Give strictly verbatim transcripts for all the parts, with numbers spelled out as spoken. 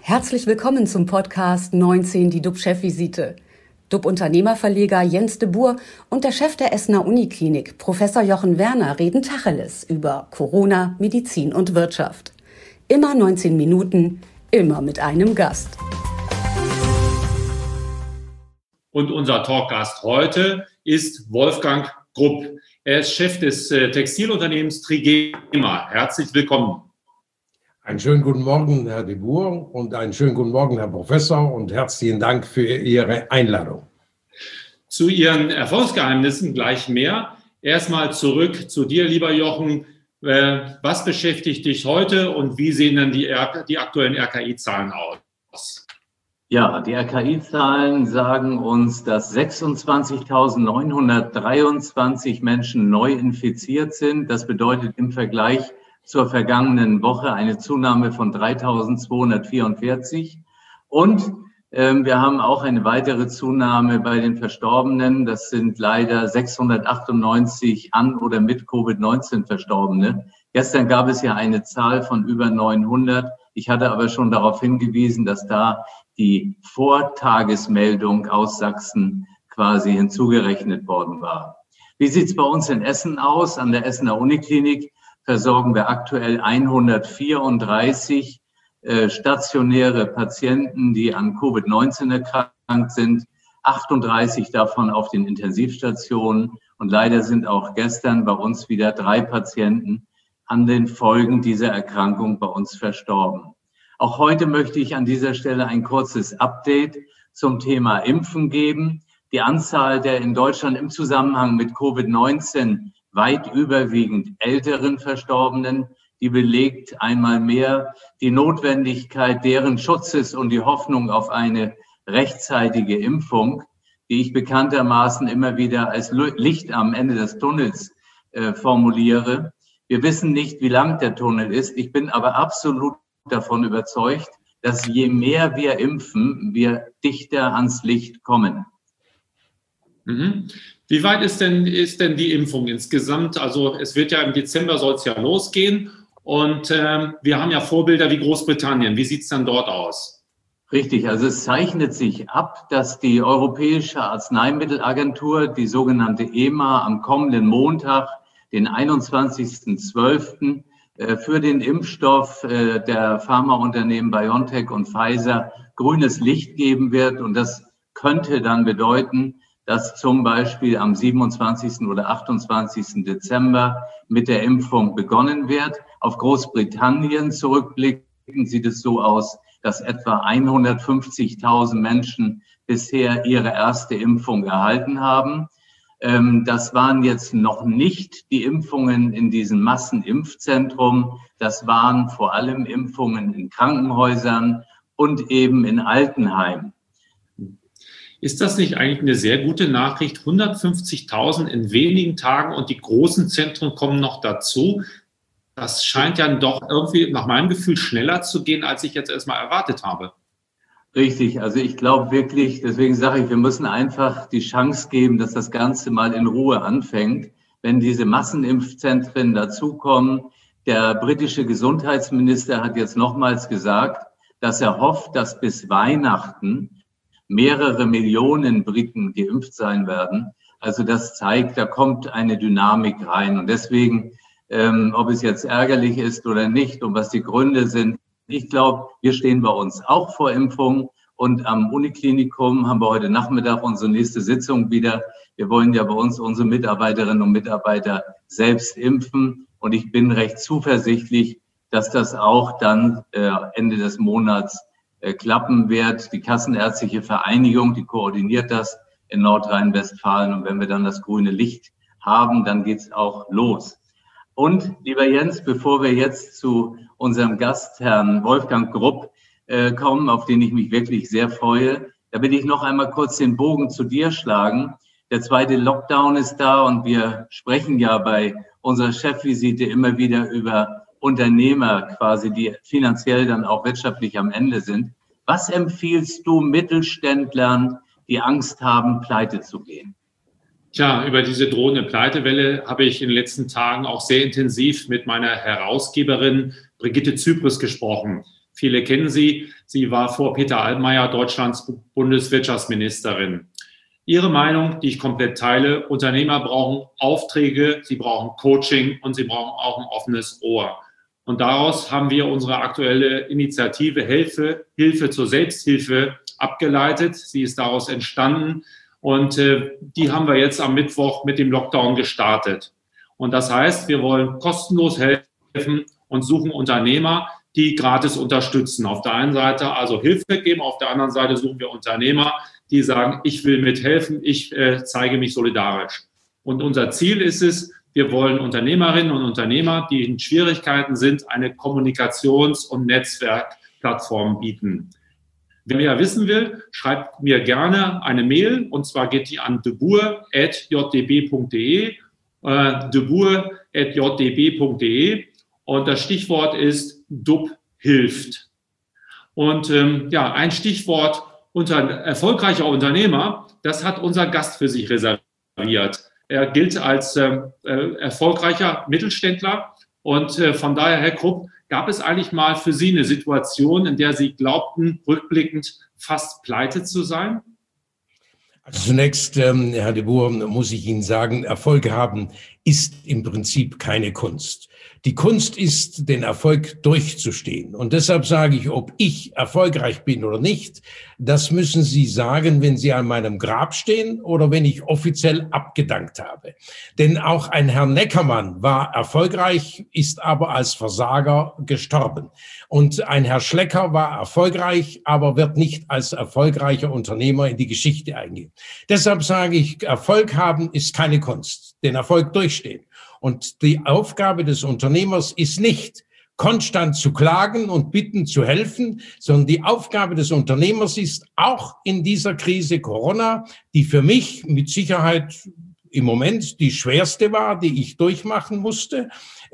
Herzlich willkommen zum Podcast neunzehn, die D U B-Chefvisite. D U B-Unternehmerverleger Jens de Boer und der Chef der Essener Uniklinik, Professor Jochen Werner, reden Tacheles über Corona, Medizin und Wirtschaft. Immer neunzehn Minuten, immer mit einem Gast. Und unser Talkgast heute ist Wolfgang Grupp. Er ist Chef des äh, Textilunternehmens Trigema. Herzlich willkommen. Einen schönen guten Morgen, Herr de Boer, und einen schönen guten Morgen, Herr Professor, und herzlichen Dank für Ihre Einladung. Zu Ihren Erfolgsgeheimnissen gleich mehr. Erstmal zurück zu dir, lieber Jochen. Äh, was beschäftigt dich heute und wie sehen dann die, die aktuellen R K I-Zahlen aus? Ja, die R K I-Zahlen sagen uns, dass sechsundzwanzigtausendneunhundertdreiundzwanzig Menschen neu infiziert sind. Das bedeutet im Vergleich zur vergangenen Woche eine Zunahme von dreitausendzweihundertvierundvierzig. Und ähm, wir haben auch eine weitere Zunahme bei den Verstorbenen. Das sind leider sechshundertachtundneunzig an oder mit Covid neunzehn Verstorbene. Gestern gab es ja eine Zahl von über neunhundert. Ich hatte aber schon darauf hingewiesen, dass da die Vortagesmeldung aus Sachsen quasi hinzugerechnet worden war. Wie sieht es bei uns in Essen aus? An der Essener Uniklinik versorgen wir aktuell hundertvierunddreißig äh, stationäre Patienten, die an Covid neunzehn erkrankt sind, achtunddreißig davon auf den Intensivstationen. Und leider sind auch gestern bei uns wieder drei Patienten an den Folgen dieser Erkrankung bei uns verstorben. Auch heute möchte ich an dieser Stelle ein kurzes Update zum Thema Impfen geben. Die Anzahl der in Deutschland im Zusammenhang mit Covid neunzehn weit überwiegend älteren Verstorbenen, die belegt einmal mehr die Notwendigkeit deren Schutzes und die Hoffnung auf eine rechtzeitige Impfung, die ich bekanntermaßen immer wieder als Licht am Ende des Tunnels äh, formuliere. Wir wissen nicht, wie lang der Tunnel ist. Ich bin aber absolut davon überzeugt, dass je mehr wir impfen, wir dichter ans Licht kommen. Mhm. Wie weit ist denn, ist denn die Impfung insgesamt? Also es wird ja im Dezember soll es ja losgehen und äh, wir haben ja Vorbilder wie Großbritannien. Wie sieht es dann dort aus? Richtig, also es zeichnet sich ab, dass die Europäische Arzneimittelagentur, die sogenannte E M A, am kommenden Montag, den einundzwanzigsten zwölften für den Impfstoff der Pharmaunternehmen BioNTech und Pfizer grünes Licht geben wird. Und das könnte dann bedeuten, dass zum Beispiel am siebenundzwanzigsten oder achtundzwanzigsten Dezember mit der Impfung begonnen wird. Auf Großbritannien zurückblickend sieht es so aus, dass etwa hundertfünfzigtausend Menschen bisher ihre erste Impfung erhalten haben. Das waren jetzt noch nicht die Impfungen in diesem Massenimpfzentrum. Das waren vor allem Impfungen in Krankenhäusern und eben in Altenheimen. Ist das nicht eigentlich eine sehr gute Nachricht? hundertfünfzigtausend in wenigen Tagen und die großen Zentren kommen noch dazu. Das scheint ja doch irgendwie nach meinem Gefühl schneller zu gehen, als ich jetzt erstmal erwartet habe. Richtig, also ich glaube wirklich, deswegen sage ich, wir müssen einfach die Chance geben, dass das Ganze mal in Ruhe anfängt. Wenn diese Massenimpfzentren dazukommen, der britische Gesundheitsminister hat jetzt nochmals gesagt, dass er hofft, dass bis Weihnachten mehrere Millionen Briten geimpft sein werden. Also das zeigt, da kommt eine Dynamik rein. Und deswegen, ähm, ob es jetzt ärgerlich ist oder nicht und was die Gründe sind, ich glaube, wir stehen bei uns auch vor Impfung und am Uniklinikum haben wir heute Nachmittag unsere nächste Sitzung wieder. Wir wollen ja bei uns unsere Mitarbeiterinnen und Mitarbeiter selbst impfen und ich bin recht zuversichtlich, dass das auch dann äh, Ende des Monats äh, klappen wird. Die Kassenärztliche Vereinigung, die koordiniert das in Nordrhein-Westfalen und wenn wir dann das grüne Licht haben, dann geht's auch los. Und lieber Jens, bevor wir jetzt zu unserem Gast, Herrn Wolfgang Grupp, äh, kommen, auf den ich mich wirklich sehr freue, da will ich noch einmal kurz den Bogen zu dir schlagen. Der zweite Lockdown ist da und wir sprechen ja bei unserer Chefvisite immer wieder über Unternehmer quasi, die finanziell dann auch wirtschaftlich am Ende sind. Was empfiehlst du Mittelständlern, die Angst haben, pleite zu gehen? Tja, über diese drohende Pleitewelle habe ich in den letzten Tagen auch sehr intensiv mit meiner Herausgeberin Brigitte Zypris gesprochen. Viele kennen sie. Sie war vor Peter Altmaier Deutschlands Bundeswirtschaftsministerin. Ihre Meinung, die ich komplett teile: Unternehmer brauchen Aufträge, sie brauchen Coaching und sie brauchen auch ein offenes Ohr. Und daraus haben wir unsere aktuelle Initiative Hilfe, Hilfe zur Selbsthilfe abgeleitet. Sie ist daraus entstanden und äh, die haben wir jetzt am Mittwoch mit dem Lockdown gestartet. Und das heißt, wir wollen kostenlos helfen und suchen Unternehmer, die gratis unterstützen. Auf der einen Seite also Hilfe geben, auf der anderen Seite suchen wir Unternehmer, die sagen, ich will mithelfen, ich äh, zeige mich solidarisch. Und unser Ziel ist es, wir wollen Unternehmerinnen und Unternehmer, die in Schwierigkeiten sind, eine Kommunikations- und Netzwerkplattform bieten. Wer mehr wissen will, schreibt mir gerne eine Mail, und zwar geht die an deboer at j d b punkt d e, äh, deboer at j d b punkt d e, und das Stichwort ist D U B hilft. Und ähm, ja, ein Stichwort unter erfolgreicher Unternehmer, das hat unser Gast für sich reserviert. Er gilt als äh, erfolgreicher Mittelständler und äh, von daher, Herr Krupp, gab es eigentlich mal für Sie eine Situation, in der Sie glaubten, rückblickend fast pleite zu sein? Also zunächst, ähm, Herr de Boer, muss ich Ihnen sagen, Erfolg haben ist im Prinzip keine Kunst. Die Kunst ist, den Erfolg durchzustehen. Und deshalb sage ich, ob ich erfolgreich bin oder nicht, das müssen Sie sagen, wenn Sie an meinem Grab stehen oder wenn ich offiziell abgedankt habe. Denn auch ein Herr Neckermann war erfolgreich, ist aber als Versager gestorben. Und ein Herr Schlecker war erfolgreich, aber wird nicht als erfolgreicher Unternehmer in die Geschichte eingehen. Deshalb sage ich, Erfolg haben ist keine Kunst, den Erfolg durchstehen. Und die Aufgabe des Unternehmers ist nicht, konstant zu klagen und bitten zu helfen, sondern die Aufgabe des Unternehmers ist, auch in dieser Krise Corona, die für mich mit Sicherheit im Moment die schwerste war, die ich durchmachen musste.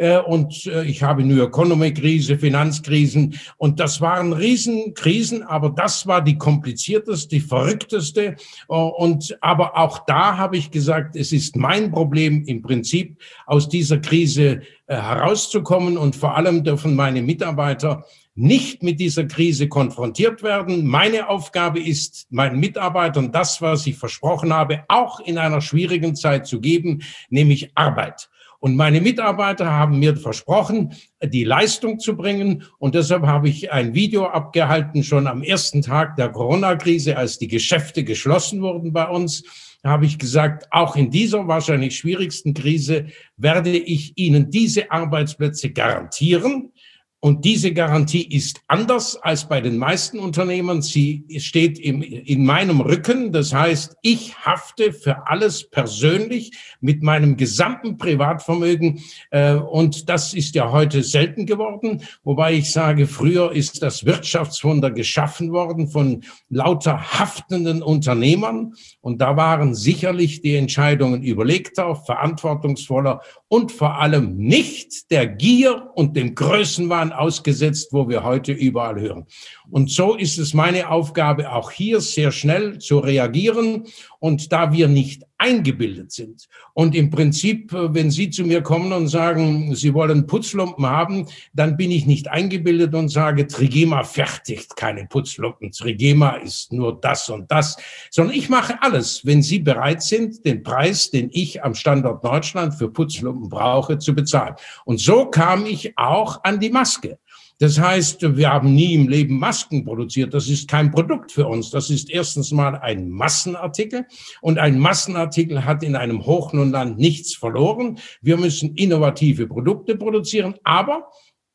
Und ich habe New Economy-Krise, Finanzkrisen, und das waren Riesenkrisen, aber das war die komplizierteste, die verrückteste. Und aber auch da habe ich gesagt, es ist mein Problem im Prinzip, aus dieser Krise herauszukommen, und vor allem dürfen meine Mitarbeiter nicht mit dieser Krise konfrontiert werden. Meine Aufgabe ist, meinen Mitarbeitern das, was ich versprochen habe, auch in einer schwierigen Zeit zu geben, nämlich Arbeit. Und meine Mitarbeiter haben mir versprochen, die Leistung zu bringen. Und deshalb habe ich ein Video abgehalten, schon am ersten Tag der Corona-Krise, als die Geschäfte geschlossen wurden bei uns. Habe ich gesagt, auch in dieser wahrscheinlich schwierigsten Krise werde ich Ihnen diese Arbeitsplätze garantieren. Und diese Garantie ist anders als bei den meisten Unternehmen. Sie steht im, in meinem Rücken. Das heißt, ich hafte für alles persönlich mit meinem gesamten Privatvermögen. Und das ist ja heute selten geworden. Wobei ich sage, früher ist das Wirtschaftswunder geschaffen worden von lauter haftenden Unternehmern. Und da waren sicherlich die Entscheidungen überlegter, verantwortungsvoller und vor allem nicht der Gier und dem Größenwahn ausgesetzt, wo wir heute überall hören. Und so ist es meine Aufgabe, auch hier sehr schnell zu reagieren. Und da wir nicht eingebildet sind und im Prinzip, wenn Sie zu mir kommen und sagen, Sie wollen Putzlumpen haben, dann bin ich nicht eingebildet und sage, Trigema fertigt keine Putzlumpen, Trigema ist nur das und das, sondern ich mache alles, wenn Sie bereit sind, den Preis, den ich am Standort Deutschland für Putzlumpen brauche, zu bezahlen. Und so kam ich auch an die Maske. Das heißt, wir haben nie im Leben Masken produziert. Das ist kein Produkt für uns. Das ist erstens mal ein Massenartikel. Und ein Massenartikel hat in einem Hochlohnland nichts verloren. Wir müssen innovative Produkte produzieren. Aber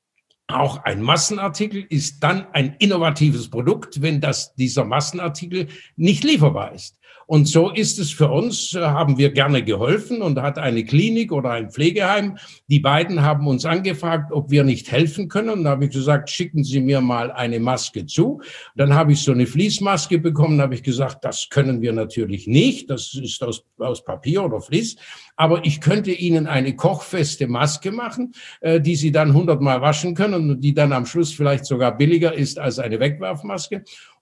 auch ein Massenartikel ist dann ein innovatives Produkt, wenn das, dieser Massenartikel nicht lieferbar ist. Und so ist es für uns, haben wir gerne geholfen, und hat eine Klinik oder ein Pflegeheim, die beiden haben uns angefragt, ob wir nicht helfen können. Und da habe ich gesagt, schicken Sie mir mal eine Maske zu. Dann habe ich so eine Fließmaske bekommen, habe ich gesagt, das können wir natürlich nicht, das ist aus, aus Papier oder Vlies, aber ich könnte Ihnen eine kochfeste Maske machen, die Sie dann hundertmal waschen können und die dann am Schluss vielleicht sogar billiger ist als eine Wegwerfmaske.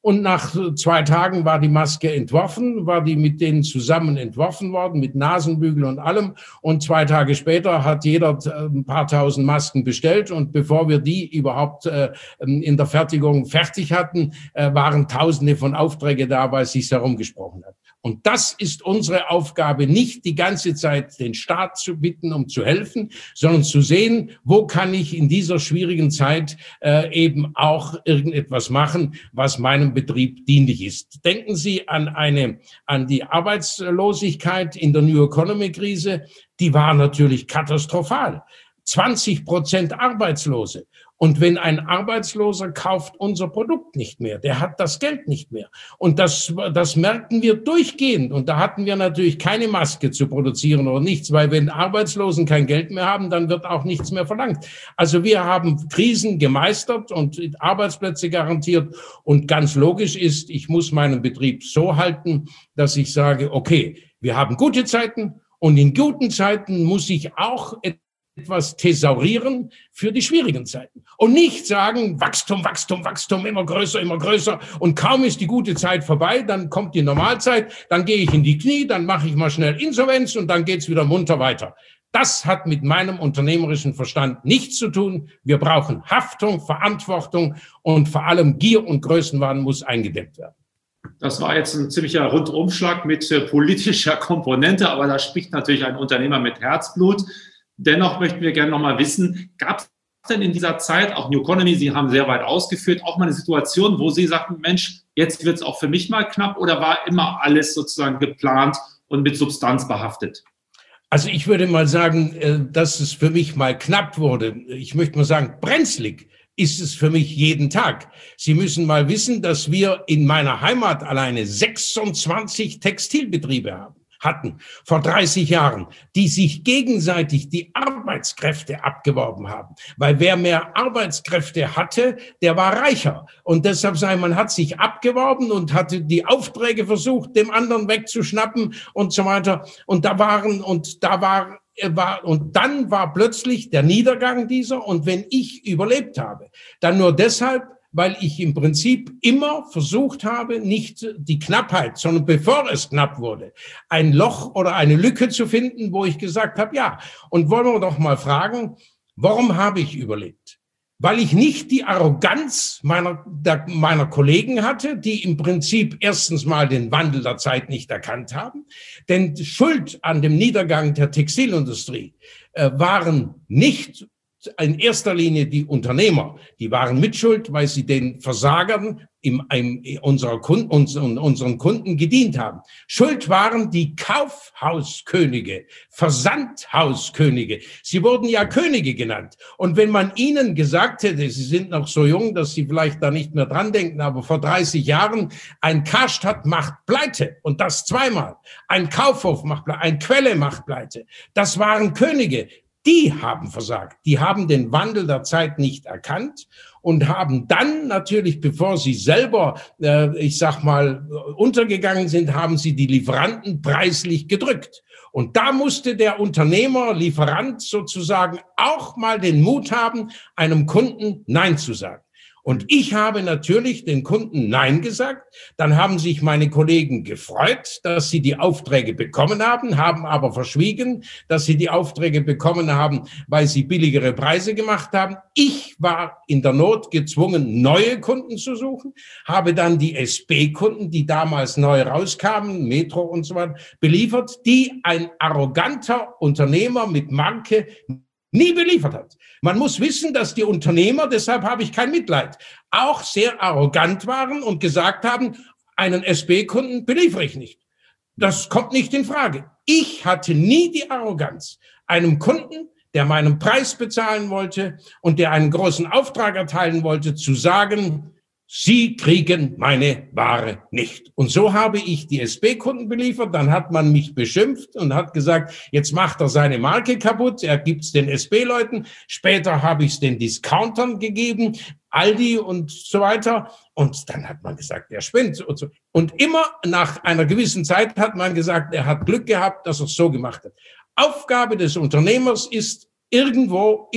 Und nach zwei Tagen war die Maske entworfen, war die mit denen zusammen entworfen worden, mit Nasenbügel und allem. Und zwei Tage später hat jeder ein paar tausend Masken bestellt. Und bevor wir die überhaupt äh, in der Fertigung fertig hatten, äh, waren Tausende von Aufträgen da, weil es sich herumgesprochen hat. Und das ist unsere Aufgabe, nicht die ganze Zeit den Staat zu bitten, um zu helfen, sondern zu sehen, wo kann ich in dieser schwierigen Zeit äh, eben auch irgendetwas machen, was meinem Betrieb dienlich ist. Denken Sie an eine, an die Arbeitslosigkeit in der New Economy Krise. Die war natürlich katastrophal. zwanzig Prozent Arbeitslose. Und wenn ein Arbeitsloser kauft unser Produkt nicht mehr, der hat das Geld nicht mehr. Und das, das merkten wir durchgehend. Und da hatten wir natürlich keine Maske zu produzieren oder nichts, weil wenn Arbeitslosen kein Geld mehr haben, dann wird auch nichts mehr verlangt. Also wir haben Krisen gemeistert und Arbeitsplätze garantiert. Und ganz logisch ist, ich muss meinen Betrieb so halten, dass ich sage, okay, wir haben gute Zeiten und in guten Zeiten muss ich auch etwas thesaurieren für die schwierigen Zeiten. Und nicht sagen, Wachstum, Wachstum, Wachstum, immer größer, immer größer. Und kaum ist die gute Zeit vorbei, dann kommt die Normalzeit, dann gehe ich in die Knie, dann mache ich mal schnell Insolvenz und dann geht's wieder munter weiter. Das hat mit meinem unternehmerischen Verstand nichts zu tun. Wir brauchen Haftung, Verantwortung und vor allem Gier und Größenwahn muss eingedämmt werden. Das war jetzt ein ziemlicher Rundumschlag mit äh, politischer Komponente, aber da spricht natürlich ein Unternehmer mit Herzblut. Dennoch möchten wir gerne noch mal wissen, gab es denn in dieser Zeit, auch New Economy, Sie haben sehr weit ausgeführt, auch mal eine Situation, wo Sie sagten, Mensch, jetzt wird es auch für mich mal knapp, oder war immer alles sozusagen geplant und mit Substanz behaftet? Also ich würde mal sagen, dass es für mich mal knapp wurde. Ich möchte mal sagen, brenzlig ist es für mich jeden Tag. Sie müssen mal wissen, dass wir in meiner Heimat alleine sechsundzwanzig Textilbetriebe haben. hatten vor dreißig Jahren, die sich gegenseitig die Arbeitskräfte abgeworben haben. Weil wer mehr Arbeitskräfte hatte, der war reicher. Und deshalb sei man hat sich abgeworben und hatte die Aufträge versucht, dem anderen wegzuschnappen und so weiter. Und da waren, und da war, war, und dann war plötzlich der Niedergang dieser. Und wenn ich überlebt habe, dann nur deshalb, weil ich im Prinzip immer versucht habe, nicht die Knappheit, sondern bevor es knapp wurde, ein Loch oder eine Lücke zu finden, wo ich gesagt habe, ja, und wollen wir doch mal fragen, warum habe ich überlebt? Weil ich nicht die Arroganz meiner, der, meiner Kollegen hatte, die im Prinzip erstens mal den Wandel der Zeit nicht erkannt haben, denn Schuld an dem Niedergang der Textilindustrie äh, waren nicht in erster Linie die Unternehmer, die waren mitschuld, weil sie den Versagern im, im, unserer Kunden, unseren, unseren Kunden gedient haben. Schuld waren die Kaufhauskönige, Versandhauskönige. Sie wurden ja Könige genannt. Und wenn man ihnen gesagt hätte, sie sind noch so jung, dass sie vielleicht da nicht mehr dran denken, aber vor dreißig Jahren, ein Karstadt macht Pleite und das zweimal. Ein Kaufhof macht Pleite, ein Quelle macht Pleite. Das waren Könige. Die haben versagt. Die haben den Wandel der Zeit nicht erkannt und haben dann natürlich, bevor sie selber, äh, ich sag mal, untergegangen sind, haben sie die Lieferanten preislich gedrückt. Und da musste der Unternehmer, Lieferant sozusagen auch mal den Mut haben, einem Kunden Nein zu sagen. Und ich habe natürlich den Kunden Nein gesagt. Dann haben sich meine Kollegen gefreut, dass sie die Aufträge bekommen haben, haben aber verschwiegen, dass sie die Aufträge bekommen haben, weil sie billigere Preise gemacht haben. Ich war in der Not gezwungen, neue Kunden zu suchen, habe dann die S B-Kunden, die damals neu rauskamen, Metro und so weiter, beliefert, die ein arroganter Unternehmer mit Marke nie beliefert hat. Man muss wissen, dass die Unternehmer, deshalb habe ich kein Mitleid, auch sehr arrogant waren und gesagt haben, einen S B-Kunden beliefere ich nicht. Das kommt nicht in Frage. Ich hatte nie die Arroganz, einem Kunden, der meinen Preis bezahlen wollte und der einen großen Auftrag erteilen wollte, zu sagen, Sie kriegen meine Ware nicht. Und so habe ich die S B-Kunden beliefert. Dann hat man mich beschimpft und hat gesagt, jetzt macht er seine Marke kaputt. Er gibt's den S B-Leuten. Später habe ich es den Discountern gegeben, Aldi und so weiter. Und dann hat man gesagt, er spinnt. Und, so. Und immer nach einer gewissen Zeit hat man gesagt, er hat Glück gehabt, dass er es so gemacht hat. Aufgabe des Unternehmers ist, irgendwo immer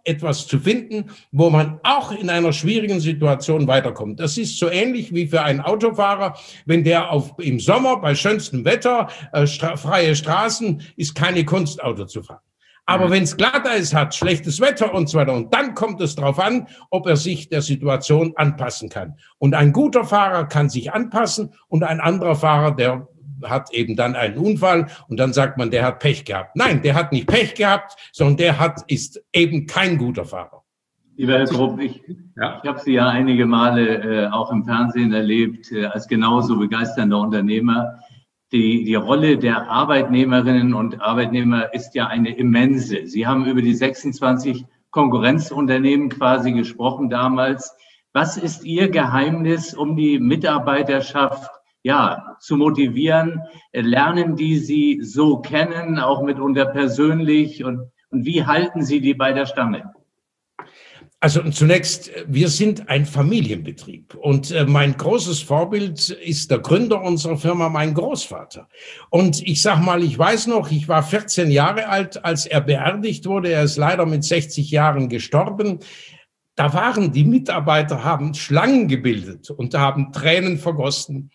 etwas zu finden, wo man auch in einer schwierigen Situation weiterkommt. Das ist so ähnlich wie für einen Autofahrer, wenn der auf, im Sommer bei schönstem Wetter, äh, stra- freie Straßen, ist keine Kunst, Auto zu fahren. Aber wenn es Glatteis hat, schlechtes Wetter und so weiter, und dann kommt es darauf an, ob er sich der Situation anpassen kann. Und ein guter Fahrer kann sich anpassen und ein anderer Fahrer, der hat eben dann einen Unfall und dann sagt man, der hat Pech gehabt. Nein, der hat nicht Pech gehabt, sondern der hat, ist eben kein guter Fahrer. Lieber Herr Grupp, ich, ja. ich habe Sie ja einige Male äh, auch im Fernsehen erlebt, äh, als genauso begeisternder Unternehmer. Die, die Rolle der Arbeitnehmerinnen und Arbeitnehmer ist ja eine immense. Sie haben über die sechsundzwanzig Konkurrenzunternehmen quasi gesprochen damals. Was ist Ihr Geheimnis, um die Mitarbeiterschaft ja, zu motivieren? Lernen die Sie so kennen, auch mitunter persönlich? Und, und wie halten Sie die bei der Stange? Also zunächst, wir sind ein Familienbetrieb und äh, mein großes Vorbild ist der Gründer unserer Firma, mein Großvater. Und ich sag mal, ich weiß noch, ich war vierzehn Jahre alt, als er beerdigt wurde. Er ist leider mit sechzig Jahren gestorben. Da waren die Mitarbeiter, haben Schlangen gebildet und haben Tränen vergossen.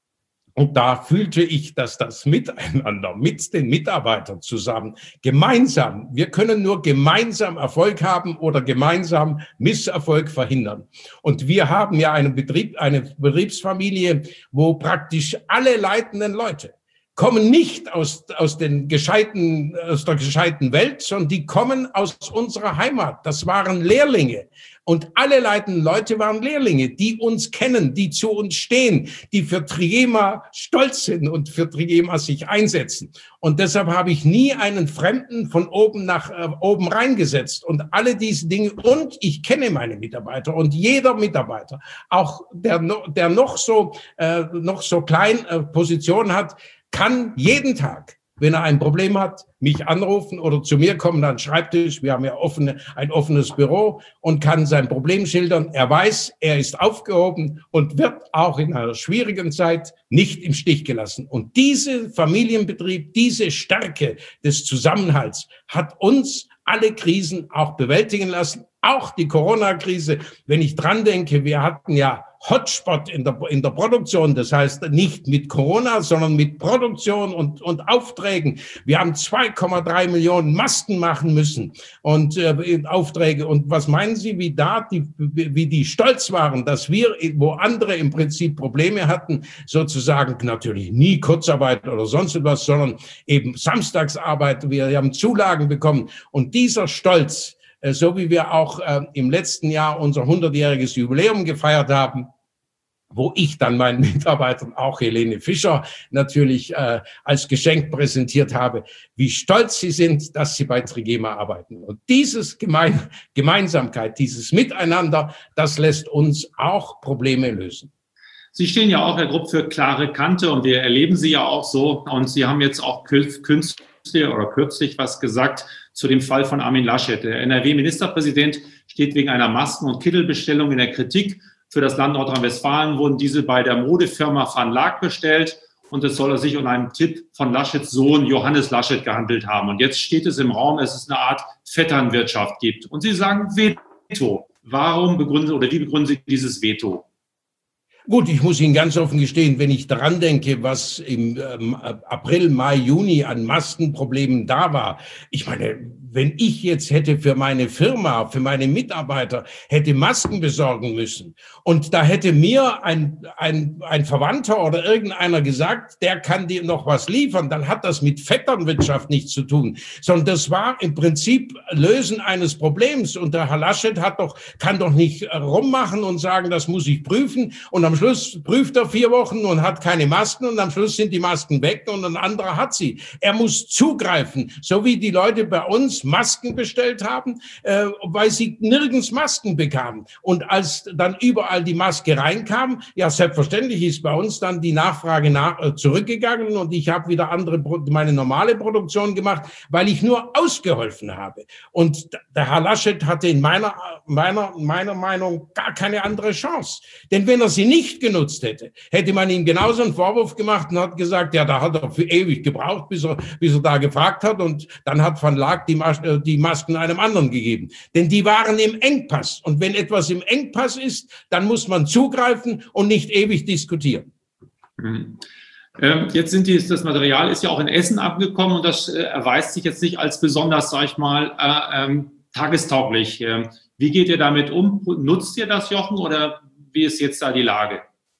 Und da fühlte ich, dass das Miteinander mit den Mitarbeitern zusammen, gemeinsam, wir können nur gemeinsam Erfolg haben oder gemeinsam Misserfolg verhindern. Und wir haben ja einen Betrieb, eine Betriebsfamilie, wo praktisch alle leitenden Leute kommen nicht aus, aus den gescheiten, aus der gescheiten Welt, sondern die kommen aus unserer Heimat. Das waren Lehrlinge. Und alle leitenden Leute waren Lehrlinge, die uns kennen, die zu uns stehen, die für Trigema stolz sind und für Trigema sich einsetzen. Und deshalb habe ich nie einen Fremden von oben nach äh, oben reingesetzt. Und alle diese Dinge. Und ich kenne meine Mitarbeiter. Und jeder Mitarbeiter, auch der, der noch so, äh, noch so klein äh, Position hat, kann jeden Tag, wenn er ein Problem hat, mich anrufen oder zu mir kommen an den Schreibtisch. Wir haben ja offene, ein offenes Büro und kann sein Problem schildern. Er weiß, er ist aufgehoben und wird auch in einer schwierigen Zeit nicht im Stich gelassen. Und diese Familienbetrieb, diese Stärke des Zusammenhalts hat uns alle Krisen auch bewältigen lassen, auch die Corona-Krise. Wenn ich dran denke, wir hatten ja Hotspot in der, in der Produktion, das heißt nicht mit Corona, sondern mit Produktion und, und Aufträgen. Wir haben zwei Komma drei Millionen Masken machen müssen und äh, Aufträge. Und was meinen Sie, wie da die, wie die stolz waren, dass wir, wo andere im Prinzip Probleme hatten, sozusagen natürlich nie Kurzarbeit oder sonst etwas, sondern eben Samstagsarbeit. Wir haben Zulagen bekommen und dieser Stolz, so wie wir auch äh, im letzten Jahr unser hundertjähriges Jubiläum gefeiert haben, wo ich dann meinen Mitarbeitern, auch Helene Fischer, natürlich äh, als Geschenk präsentiert habe, wie stolz sie sind, dass sie bei Trigema arbeiten. Und dieses Gemein Gemeinsamkeit, dieses Miteinander, das lässt uns auch Probleme lösen. Sie stehen ja auch, Herr Grupp, für klare Kante und wir erleben Sie ja auch so. Und Sie haben jetzt auch künstlich oder kürzlich was gesagt zu dem Fall von Armin Laschet. Der N R W-Ministerpräsident steht wegen einer Masken- und Kittelbestellung in der Kritik. Für das Land Nordrhein-Westfalen wurden diese bei der Modefirma Van Laak bestellt und es soll sich um einen Tipp von Laschets Sohn Johannes Laschet gehandelt haben. Und jetzt steht es im Raum, dass es eine Art Vetternwirtschaft gibt. Und Sie sagen Veto. Warum begründen oder wie begründen Sie dieses Veto? Gut, ich muss Ihnen ganz offen gestehen, wenn ich daran denke, was im ähm, April, Mai, Juni an Maskenproblemen da war. Ich meine, wenn ich jetzt hätte für meine Firma, für meine Mitarbeiter, hätte Masken besorgen müssen und da hätte mir ein, ein, ein Verwandter oder irgendeiner gesagt, der kann dir noch was liefern, dann hat das mit Vetternwirtschaft nichts zu tun, sondern das war im Prinzip Lösen eines Problems und der Herr Laschet hat doch, kann doch nicht rummachen und sagen, das muss ich prüfen und am Schluss prüft er vier Wochen und hat keine Masken und am Schluss sind die Masken weg und ein anderer hat sie. Er muss zugreifen, so wie die Leute bei uns Masken bestellt haben, äh, weil sie nirgends Masken bekamen. Und als dann überall die Maske reinkam, ja selbstverständlich ist bei uns dann die Nachfrage nach, äh, zurückgegangen und ich habe wieder andere meine normale Produktion gemacht, weil ich nur ausgeholfen habe. Und der Herr Laschet hatte in meiner meiner meiner Meinung gar keine andere Chance. Denn wenn er sie nicht genutzt hätte, hätte man ihm genauso einen Vorwurf gemacht und hat gesagt, ja, da hat er für ewig gebraucht, bis er bis er da gefragt hat und dann hat Van Laak die die Masken einem anderen gegeben. Denn die waren im Engpass. Und wenn etwas im Engpass ist, dann muss man zugreifen und nicht ewig diskutieren. Mhm. Ähm, jetzt sind die, das Material ist ja auch in Essen abgekommen und das äh, erweist sich jetzt nicht als besonders, sag ich mal, äh, ähm, tagestauglich. Ähm, wie geht ihr damit um? Nutzt ihr das, Jochen, oder wie ist jetzt da die Lage?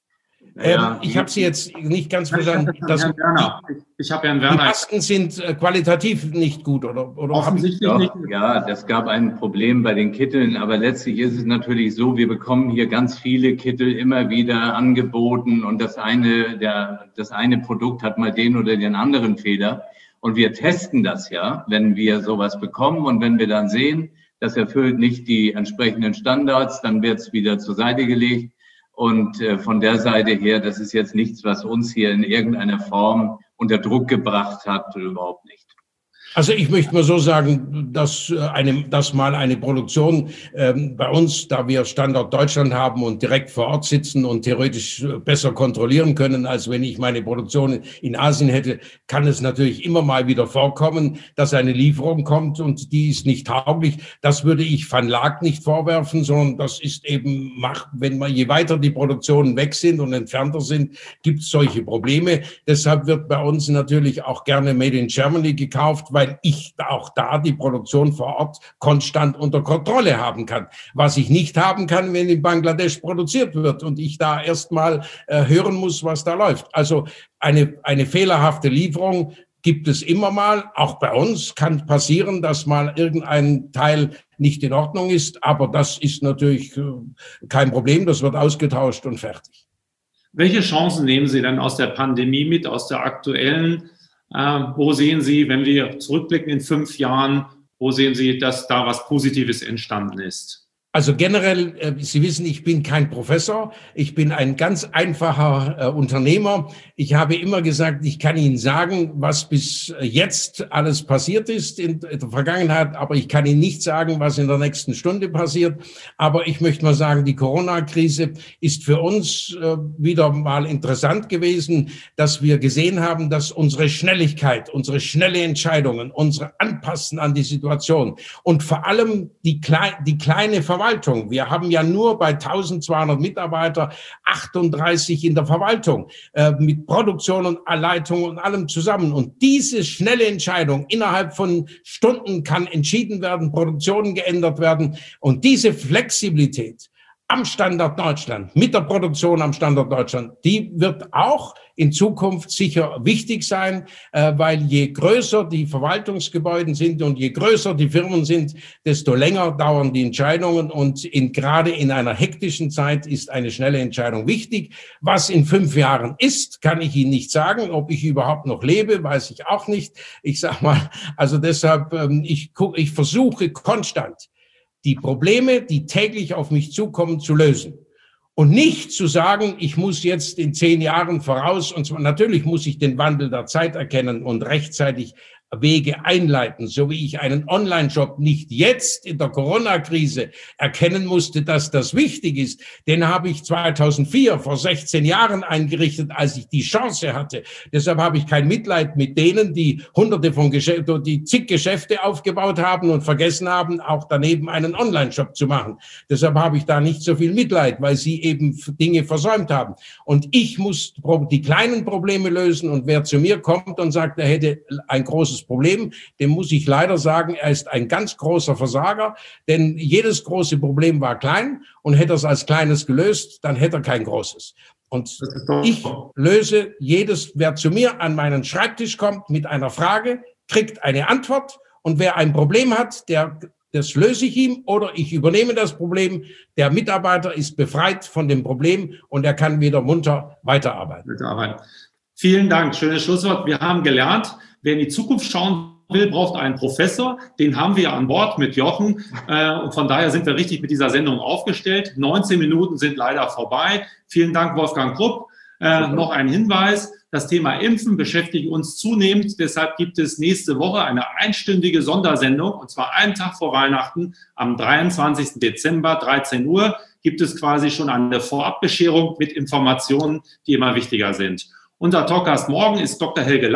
Ähm, ich habe Sie jetzt nicht ganz verstanden. Ich, Herrn Werner. ich, ich habe Herrn Werner. Die Masken sind äh, qualitativ nicht gut, oder? oder Offensichtlich Doch, nicht. Ja, das gab ein Problem bei den Kitteln, aber letztlich ist es natürlich so, wir bekommen hier ganz viele Kittel immer wieder angeboten und das eine, der, das eine Produkt hat mal den oder den anderen Fehler und wir testen das ja, wenn wir sowas bekommen und wenn wir dann sehen, das erfüllt nicht die entsprechenden Standards, dann wird es wieder zur Seite gelegt. Und äh, von der Seite her, das ist jetzt nichts, was uns hier in irgendeiner Form unter Druck gebracht hat, überhaupt nicht. Also ich möchte mal so sagen, dass, eine, dass mal eine Produktion ähm, bei uns, da wir Standort Deutschland haben und direkt vor Ort sitzen und theoretisch besser kontrollieren können, als wenn ich meine Produktion in Asien hätte, kann es natürlich immer mal wieder vorkommen, dass eine Lieferung kommt und die ist nicht tauglich. Das würde ich Van Laak nicht vorwerfen, sondern das ist eben, macht, wenn man, je weiter die Produktionen weg sind und entfernter sind, gibt es solche Probleme. Deshalb wird bei uns natürlich auch gerne Made in Germany gekauft, weil weil ich auch da die Produktion vor Ort konstant unter Kontrolle haben kann. Was ich nicht haben kann, wenn in Bangladesch produziert wird und ich da erstmal äh, hören muss, was da läuft. Also eine, eine fehlerhafte Lieferung gibt es immer mal. Auch bei uns kann passieren, dass mal irgendein Teil nicht in Ordnung ist. Aber das ist natürlich äh, kein Problem. Das wird ausgetauscht und fertig. Welche Chancen nehmen Sie denn aus der Pandemie mit, aus der aktuellen? Äh, wo sehen Sie, wenn wir zurückblicken in fünf Jahren, wo sehen Sie, dass da was Positives entstanden ist? Also generell, äh, Sie wissen, ich bin kein Professor. Ich bin ein ganz einfacher äh, Unternehmer. Ich habe immer gesagt, ich kann Ihnen sagen, was bis jetzt alles passiert ist in, in der Vergangenheit, aber ich kann Ihnen nicht sagen, was in der nächsten Stunde passiert. Aber ich möchte mal sagen, die Corona-Krise ist für uns äh, wieder mal interessant gewesen, dass wir gesehen haben, dass unsere Schnelligkeit, unsere schnelle Entscheidungen, unsere Anpassen an die Situation und vor allem die, klei die kleine Verwaltung, wir haben ja nur bei eintausendzweihundert Mitarbeiter achtunddreißig in der Verwaltung äh, mit Produktion und Leitung und allem zusammen. Und diese schnelle Entscheidung innerhalb von Stunden kann entschieden werden, Produktionen geändert werden. Und diese Flexibilität am Standort Deutschland, mit der Produktion am Standort Deutschland, die wird auch in Zukunft sicher wichtig sein, äh, weil je größer die Verwaltungsgebäude sind und je größer die Firmen sind, desto länger dauern die Entscheidungen. Und in, gerade in einer hektischen Zeit ist eine schnelle Entscheidung wichtig. Was in fünf Jahren ist, kann ich Ihnen nicht sagen. Ob ich überhaupt noch lebe, weiß ich auch nicht. Ich sag mal, also deshalb, ähm, ich, guck, ich versuche konstant, die Probleme, die täglich auf mich zukommen, zu lösen. Und nicht zu sagen, ich muss jetzt in zehn Jahren voraus, und zwar natürlich muss ich den Wandel der Zeit erkennen und rechtzeitig Wege einleiten, so wie ich einen Online-Shop nicht jetzt in der Corona-Krise erkennen musste, dass das wichtig ist. Den habe ich zweitausendvier, vor sechzehn Jahren eingerichtet, als ich die Chance hatte. Deshalb habe ich kein Mitleid mit denen, die hunderte von Geschäften, die zig Geschäfte aufgebaut haben und vergessen haben, auch daneben einen Online-Shop zu machen. Deshalb habe ich da nicht so viel Mitleid, weil sie eben Dinge versäumt haben. Und ich muss die kleinen Probleme lösen, und wer zu mir kommt und sagt, er hätte ein großes Problem, dem muss ich leider sagen, er ist ein ganz großer Versager, denn jedes große Problem war klein, und hätte er es als kleines gelöst, dann hätte er kein großes. Und ich löse jedes, wer zu mir an meinen Schreibtisch kommt mit einer Frage, kriegt eine Antwort, und wer ein Problem hat, der das löse ich ihm oder ich übernehme das Problem. Der Mitarbeiter ist befreit von dem Problem und er kann wieder munter weiterarbeiten. Mitarbeiten. Vielen Dank, schönes Schlusswort. Wir haben gelernt, wer in die Zukunft schauen will, braucht einen Professor. Den haben wir an Bord mit Jochen. Und von daher sind wir richtig mit dieser Sendung aufgestellt. neunzehn Minuten sind leider vorbei. Vielen Dank, Wolfgang Krupp. Äh, noch ein Hinweis. Das Thema Impfen beschäftigt uns zunehmend. Deshalb gibt es nächste Woche eine einstündige Sondersendung, und zwar einen Tag vor Weihnachten, am dreiundzwanzigsten Dezember, dreizehn Uhr, gibt es quasi schon eine Vorabbescherung mit Informationen, die immer wichtiger sind. Unser Talkgast morgen ist Doktor Helge Lach.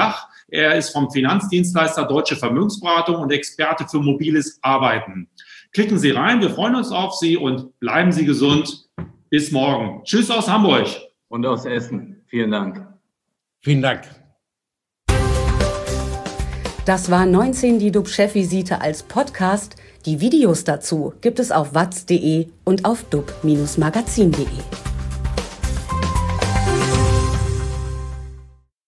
Er ist vom Finanzdienstleister Deutsche Vermögensberatung und Experte für mobiles Arbeiten. Klicken Sie rein, wir freuen uns auf Sie und bleiben Sie gesund. Bis morgen. Tschüss aus Hamburg. Und aus Essen. Vielen Dank. Vielen Dank. Das war neunzehn die D U B-Chefvisite als Podcast. Die Videos dazu gibt es auf watz punkt de und auf dub Bindestrich magazin punkt de.